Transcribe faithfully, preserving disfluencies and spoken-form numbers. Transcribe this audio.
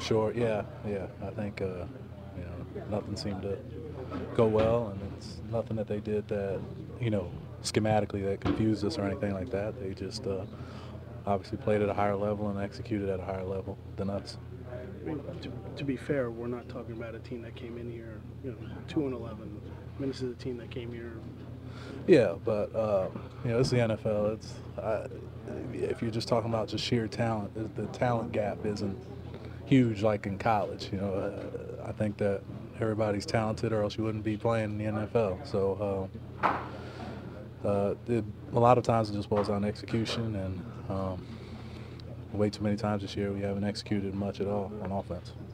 short. Yeah, yeah. I think uh, you know nothing seemed to go well, and it's nothing that they did that you know schematically that confused us or anything like that. They just uh, obviously played at a higher level and executed at a higher level than us. I mean, to, to be fair, we're not talking about a team that came in here, you know, two and eleven. I mean, this is a team that came here. Yeah, but uh, you know it's the N F L. It's I, if you're just talking about just sheer talent, the the talent gap isn't huge like in college. You know, uh, I think that everybody's talented, or else you wouldn't be playing in the N F L. So uh, uh, it, a lot of times it just boils down to execution, and um, way too many times this year we haven't executed much at all on offense.